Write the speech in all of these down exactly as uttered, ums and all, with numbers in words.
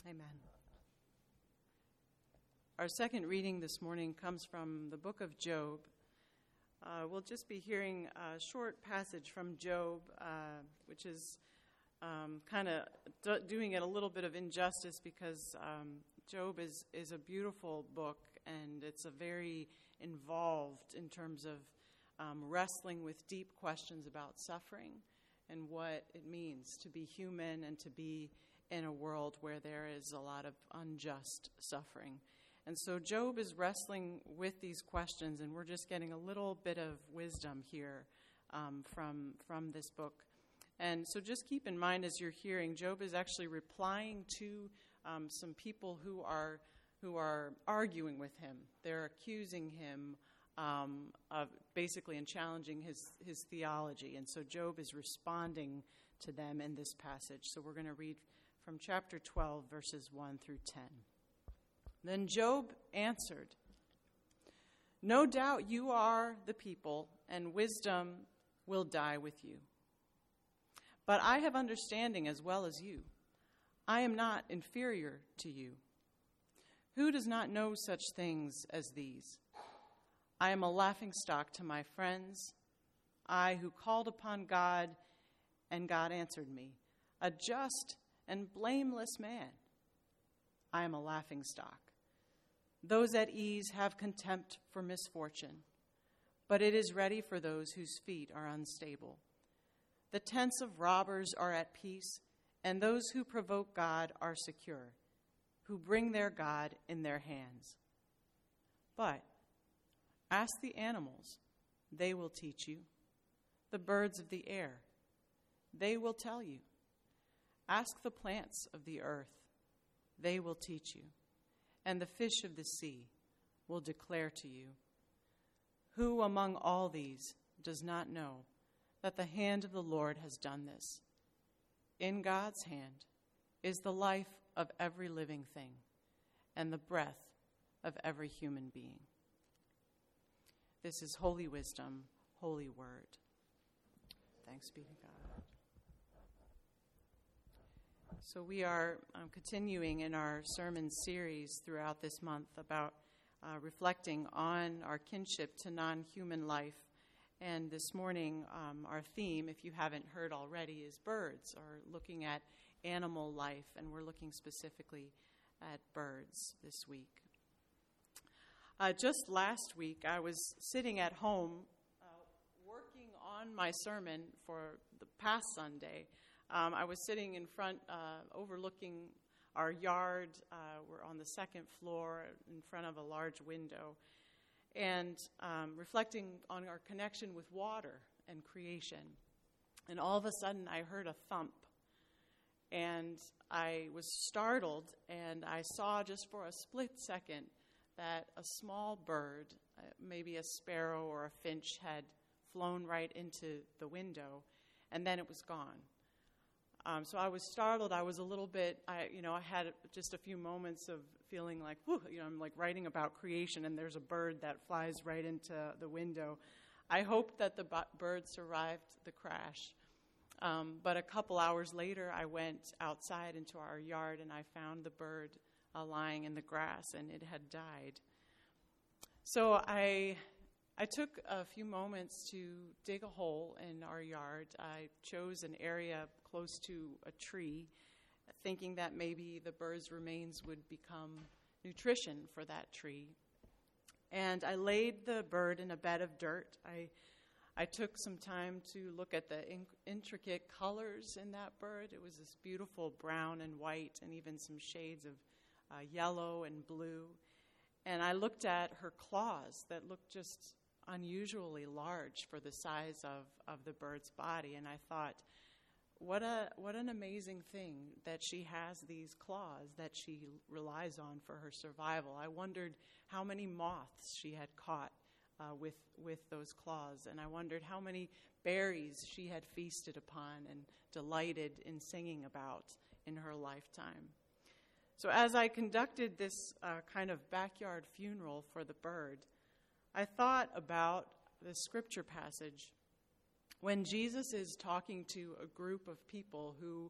Amen. Our second reading this morning comes from the book of Job. Uh, we'll just be hearing a short passage from Job, uh, which is um, kind of do- doing it a little bit of injustice because um, Job is, is a beautiful book, and it's a very involved in terms of um, wrestling with deep questions about suffering and what it means to be human and to be in a world where there is a lot of unjust suffering. And so Job is wrestling with these questions, and we're just getting a little bit of wisdom here um, from, from this book. And so just keep in mind as you're hearing, Job is actually replying to um, some people who are who are arguing with him. They're accusing him um, of basically and challenging his, his theology. And so Job is responding to them in this passage. So we're going to read from chapter twelve, verses one through ten. Then Job answered, "No doubt you are the people, and wisdom will die with you. But I have understanding as well as you. I am not inferior to you. Who does not know such things as these? I am a laughingstock to my friends, I who called upon God, and God answered me, a just and blameless man. I am a laughingstock. Those at ease have contempt for misfortune, but it is ready for those whose feet are unstable. The tents of robbers are at peace, and those who provoke God are secure, who bring their God in their hands. But ask the animals, they will teach you. The birds of the air, they will tell you. Ask the plants of the earth, they will teach you. And the fish of the sea will declare to you. Who among all these does not know that the hand of the Lord has done this? In God's hand is the life of every living thing and the breath of every human being." This is holy wisdom, holy word. Thanks be to God. So we are um, continuing in our sermon series throughout this month about uh, reflecting on our kinship to non-human life. And this morning, um, our theme, if you haven't heard already, is birds, or looking at animal life. And we're looking specifically at birds this week. Uh, just last week, I was sitting at home uh, working on my sermon for the past Sunday. Um, I was sitting in front, uh, overlooking our yard. Uh, we're on the second floor in front of a large window, and um, reflecting on our connection with water and creation. And all of a sudden, I heard a thump, and I was startled, and I saw just for a split second that a small bird, uh, maybe a sparrow or a finch, had flown right into the window, and then it was gone. Um, so I was startled. I was a little bit, I, you know, I had just a few moments of feeling like, whew, you know, I'm like writing about creation, and there's a bird that flies right into the window. I hoped that the b- bird survived the crash. Um, but a couple hours later, I went outside into our yard, and I found the bird uh, lying in the grass, and it had died. So I... I took a few moments to dig a hole in our yard. I chose an area close to a tree, thinking that maybe the bird's remains would become nutrition for that tree. And I laid the bird in a bed of dirt. I I took some time to look at the in- intricate colors in that bird. It was this beautiful brown and white, and even some shades of uh, yellow and blue. And I looked at her claws that looked just unusually large for the size of, of the bird's body, and I thought, what a what an amazing thing that she has these claws that she relies on for her survival. I wondered how many moths she had caught uh, with with those claws, and I wondered how many berries she had feasted upon and delighted in singing about in her lifetime. So as I conducted this uh, kind of backyard funeral for the bird, I thought about the scripture passage when Jesus is talking to a group of people who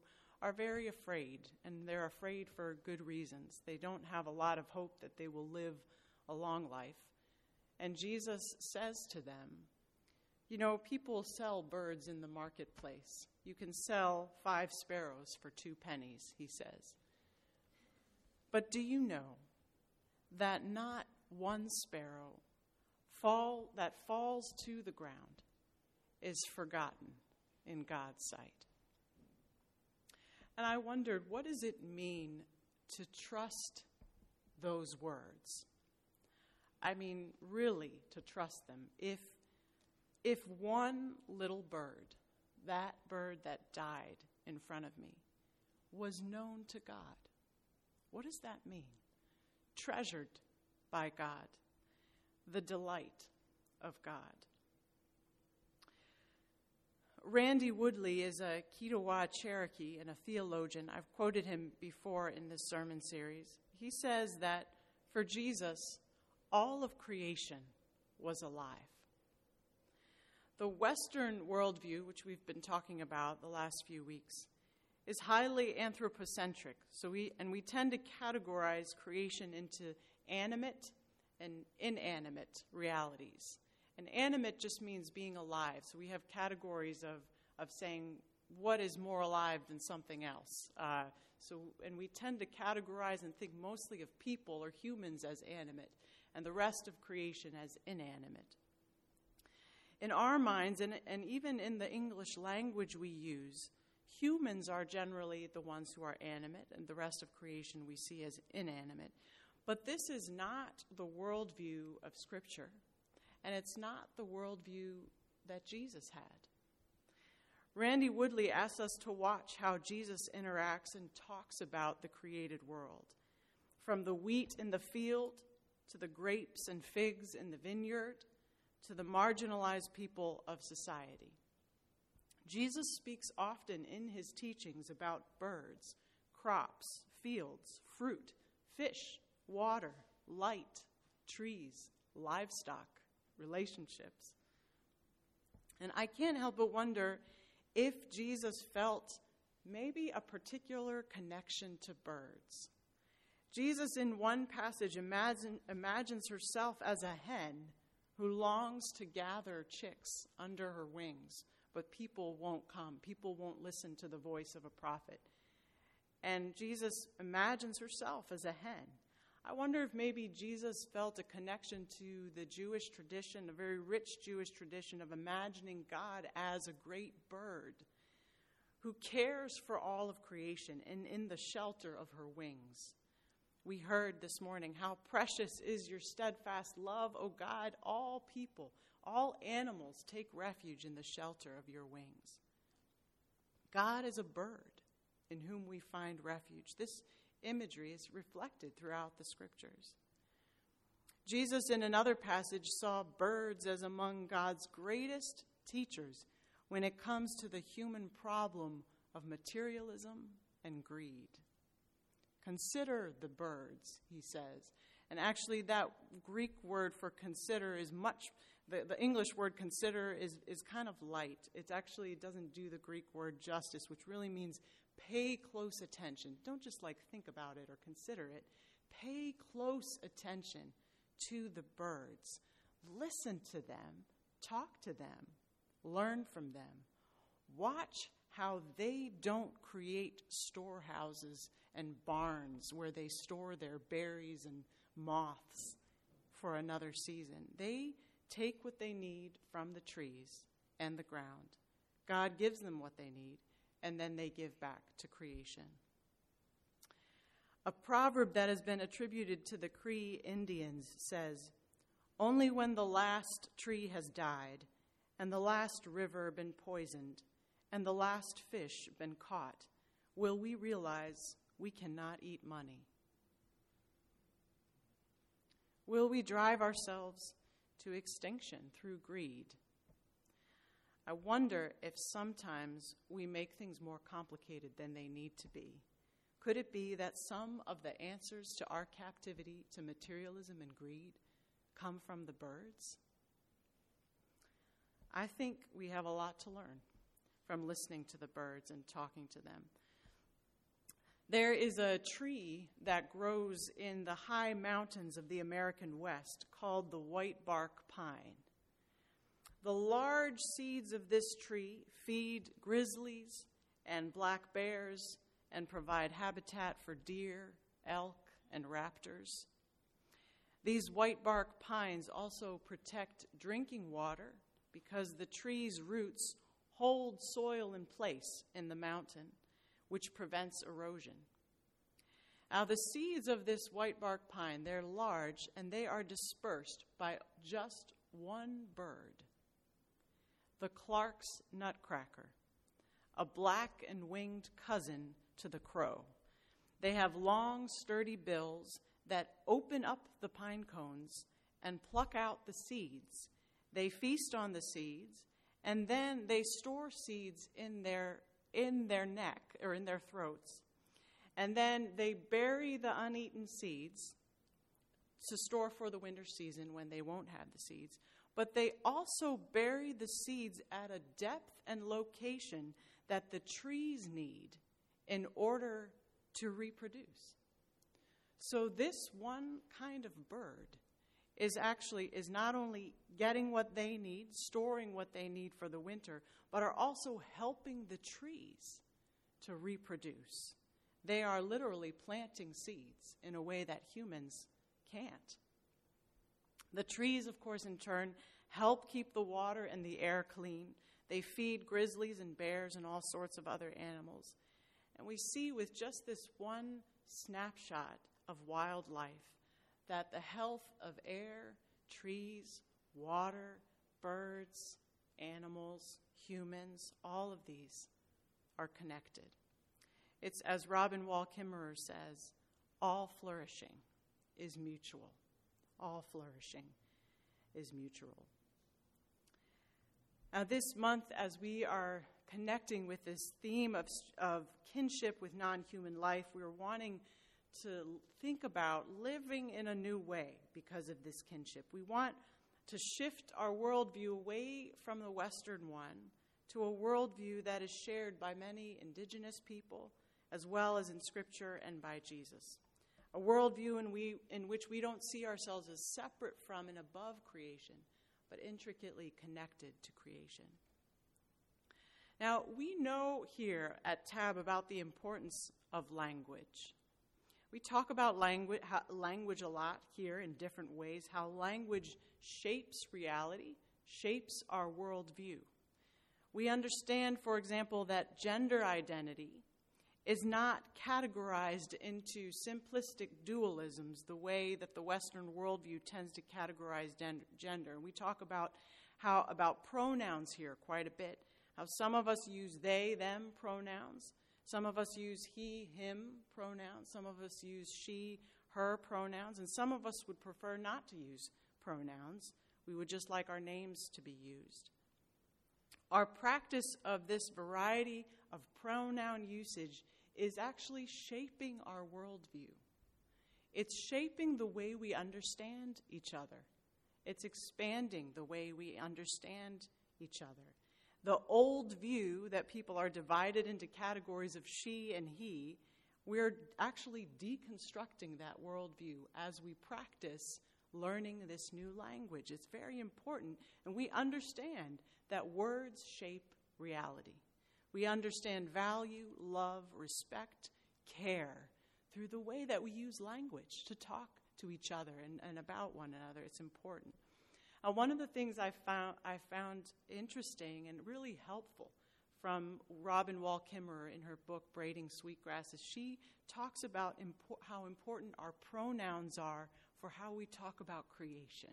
are very afraid, and they're afraid for good reasons. They don't have a lot of hope that they will live a long life. And Jesus says to them, you know, people sell birds in the marketplace. You can sell five sparrows for two pennies, he says. But do you know that not one sparrow fall that falls to the ground is forgotten in God's sight? And I wondered, what does it mean to trust those words? I mean, really to trust them. If if one little bird, that bird that died in front of me, was known to God, what does that mean? Treasured by God, the delight of God. Randy Woodley is a Kiowa Cherokee and a theologian. I've quoted him before in this sermon series. He says that for Jesus, all of creation was alive. The Western worldview, which we've been talking about the last few weeks, is highly anthropocentric. So we and we tend to categorize creation into animate and inanimate realities. And animate just means being alive. So we have categories of, of saying what is more alive than something else. Uh, so and we tend to categorize and think mostly of people or humans as animate, and the rest of creation as inanimate. In our minds, and, and even in the English language we use, humans are generally the ones who are animate, and the rest of creation we see as inanimate. But this is not the worldview of Scripture, and it's not the worldview that Jesus had. Randy Woodley asks us to watch how Jesus interacts and talks about the created world, from the wheat in the field to the grapes and figs in the vineyard, to the marginalized people of society. Jesus speaks often in his teachings about birds, crops, fields, fruit, fish, water, light, trees, livestock, relationships. And I can't help but wonder if Jesus felt maybe a particular connection to birds. Jesus, in one passage, imagine, imagines herself as a hen who longs to gather chicks under her wings, but people won't come. People won't listen to the voice of a prophet. And Jesus imagines herself as a hen. I wonder if maybe Jesus felt a connection to the Jewish tradition, a very rich Jewish tradition of imagining God as a great bird who cares for all of creation and in the shelter of her wings. We heard this morning, how precious is your steadfast love, O God. All people, all animals take refuge in the shelter of your wings. God is a bird in whom we find refuge. This imagery is reflected throughout the Scriptures. Jesus, in another passage, saw birds as among God's greatest teachers when it comes to the human problem of materialism and greed. Consider the birds, he says. And actually that Greek word for consider is much, the, the English word consider is, is kind of light. It actually doesn't do the Greek word justice, which really means pay close attention. Don't just like think about it or consider it. Pay close attention to the birds. Listen to them. Talk to them. Learn from them. Watch how they don't create storehouses and barns where they store their berries and moths for another season. They take what they need from the trees and the ground. God gives them what they need, and then they give back to creation. A proverb that has been attributed to the Cree Indians says, "Only when the last tree has died, and the last river been poisoned, and the last fish been caught, will we realize we cannot eat money. Will we drive ourselves to extinction through greed? I wonder if sometimes we make things more complicated than they need to be. Could it be that some of the answers to our captivity to materialism and greed come from the birds? I think we have a lot to learn from listening to the birds and talking to them. There is a tree that grows in the high mountains of the American West called the white bark pine. The large seeds of this tree feed grizzlies and black bears and provide habitat for deer, elk, and raptors. These white bark pines also protect drinking water because the tree's roots hold soil in place in the mountain, which prevents erosion. Now, the seeds of this white bark pine, they're large, and they are dispersed by just one bird, the Clark's nutcracker, a black and winged cousin to the crow. They have long, sturdy bills that open up the pine cones and pluck out the seeds. They feast on the seeds, and then they store seeds in their in their neck or in their throats. And then they bury the uneaten seeds to store for the winter season when they won't have the seeds. But they also bury the seeds at a depth and location that the trees need in order to reproduce. So this one kind of bird is actually is not only getting what they need, storing what they need for the winter, but are also helping the trees to reproduce. They are literally planting seeds in a way that humans can't. The trees, of course, in turn, help keep the water and the air clean. They feed grizzlies and bears and all sorts of other animals. And we see with just this one snapshot of wildlife that the health of air, trees, water, birds, animals, humans, all of these are connected. It's, as Robin Wall Kimmerer says, all flourishing is mutual. All flourishing is mutual. Now, this month, as we are connecting with this theme of, of kinship with non-human life, we're wanting to think about living in a new way because of this kinship. We want to shift our worldview away from the Western one to a worldview that is shared by many indigenous people, as well as in Scripture and by Jesus. A worldview in, we, in which we don't see ourselves as separate from and above creation, but intricately connected to creation. Now, we know here at Tab about the importance of language. We talk about language, how, language a lot here in different ways, how language shapes reality, shapes our worldview. We understand, for example, that gender identity is not categorized into simplistic dualisms the way that the Western worldview tends to categorize gender. And we talk about how about pronouns here quite a bit, how some of us use they, them pronouns. Some of us use he, him pronouns. Some of us use she, her pronouns. And some of us would prefer not to use pronouns. We would just like our names to be used. Our practice of this variety of pronoun usage is actually shaping our worldview. It's shaping the way we understand each other. It's expanding the way we understand each other. The old view that people are divided into categories of she and he, we're actually deconstructing that worldview as we practice learning this new language. It's very important, and we understand that words shape reality. We understand value, love, respect, care through the way that we use language to talk to each other and, and about one another. It's important. Uh, one of the things I found, I found interesting and really helpful from Robin Wall Kimmerer in her book, Braiding Sweetgrass, is she talks about impo- how important our pronouns are for how we talk about creation.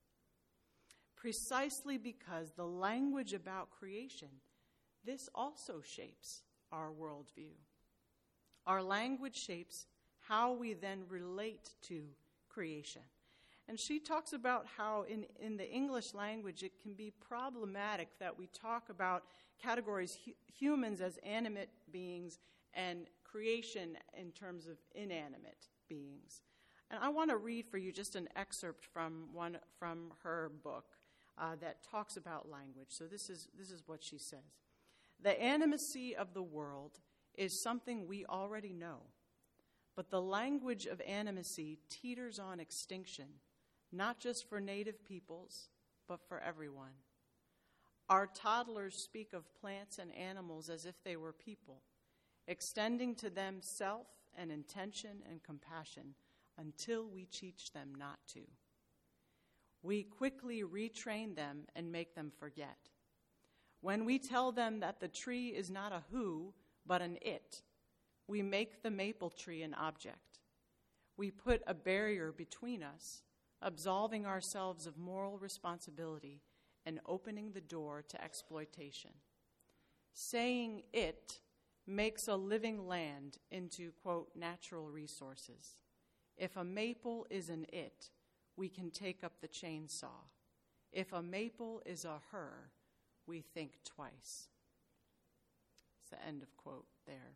Precisely because the language about creation, this also shapes our worldview. Our language shapes how we then relate to creation. And she talks about how in, in the English language it can be problematic that we talk about categories hu- humans as animate beings and creation in terms of inanimate beings. And I want to read for you just an excerpt from one from her book uh, that talks about language. So this is this is what she says. The animacy of the world is something we already know But the language of animacy teeters on extinction, not just for native peoples, but for everyone. Our toddlers speak of plants and animals as if they were people, extending to them self and intention and compassion until we teach them not to. We quickly retrain them and make them forget. When we tell them that the tree is not a who, but an it, we make the maple tree an object. We put a barrier between us, absolving ourselves of moral responsibility and opening the door to exploitation. Saying it makes a living land into, quote, natural resources. If a maple is an it, we can take up the chainsaw. If a maple is a her, we think twice. It's the end of quote there.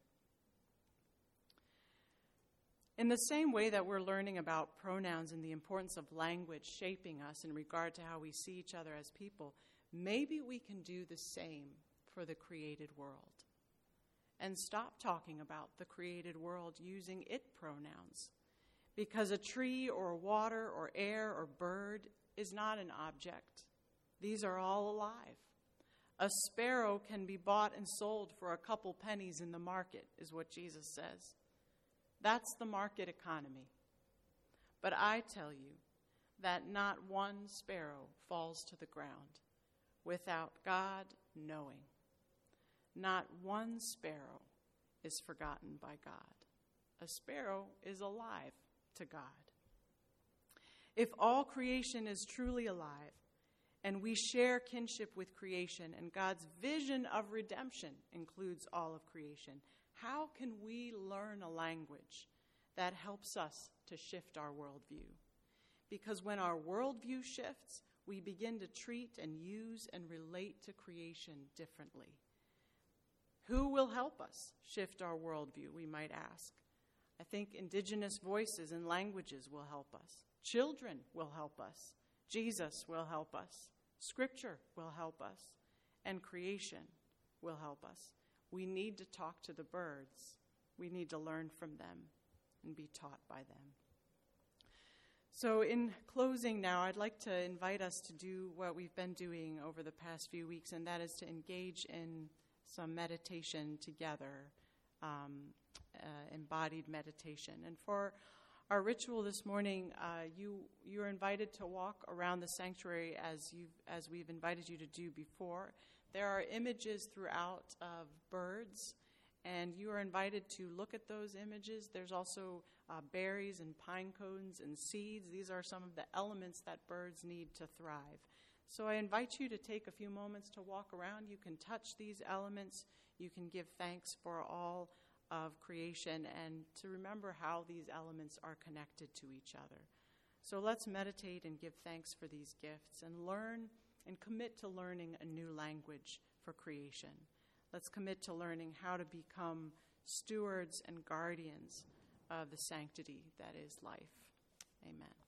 In the same way that we're learning about pronouns and the importance of language shaping us in regard to how we see each other as people, maybe we can do the same for the created world and stop talking about the created world using it pronouns, because a tree or water or air or bird is not an object. These are all alive. A sparrow can be bought and sold for a couple pennies in the market, is what Jesus says. That's the market economy. But I tell you that not one sparrow falls to the ground without God knowing. Not one sparrow is forgotten by God. A sparrow is alive to God. If all creation is truly alive, and we share kinship with creation, and God's vision of redemption includes all of creation, how can we learn a language that helps us to shift our worldview? Because when our worldview shifts, we begin to treat and use and relate to creation differently. Who will help us shift our worldview, we might ask. I think indigenous voices and languages will help us. Children will help us. Jesus will help us. Scripture will help us. And creation will help us. We need to talk to the birds. We need to learn from them and be taught by them. So in closing now, I'd like to invite us to do what we've been doing over the past few weeks, and that is to engage in some meditation together, um, uh, embodied meditation. And for our ritual this morning, uh, you you're invited to walk around the sanctuary as you as we've invited you to do before. There are images throughout of birds, and you are invited to look at those images. There's also uh, berries and pine cones and seeds. These are some of the elements that birds need to thrive. So I invite you to take a few moments to walk around. You can touch these elements. You can give thanks for all of creation and to remember how these elements are connected to each other. So let's meditate and give thanks for these gifts and learn and commit to learning a new language for creation. Let's commit to learning how to become stewards and guardians of the sanctity that is life. Amen.